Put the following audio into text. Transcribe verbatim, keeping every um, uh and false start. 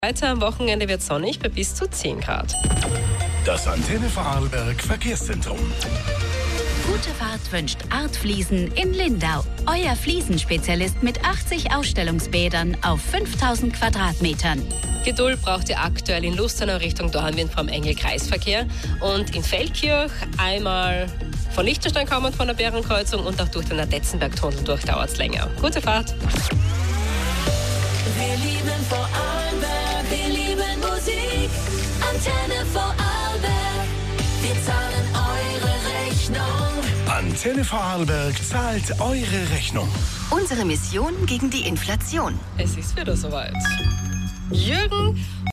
Weiter am Wochenende wird sonnig bei bis zu zehn Grad. Das Antenne Vorarlberg Verkehrszentrum. Gute Fahrt wünscht Artfliesen in Lindau. Euer Fliesenspezialist mit achtzig Ausstellungsbädern auf fünftausend Quadratmetern. Geduld braucht ihr aktuell in Lustenau Richtung Dornwien vom Engel-Kreisverkehr und in Feldkirch einmal von Liechtenstein kommend von der Bärenkreuzung und auch durch den Adetzenberg-Tunnel durch dauert es länger. Gute Fahrt! Wir lieben Vorarlberg, wir lieben Musik. Antenne Vorarlberg, wir zahlen eure Rechnung. Antenne Vorarlberg zahlt eure Rechnung. Unsere Mission gegen die Inflation. Es ist wieder soweit. Jürgen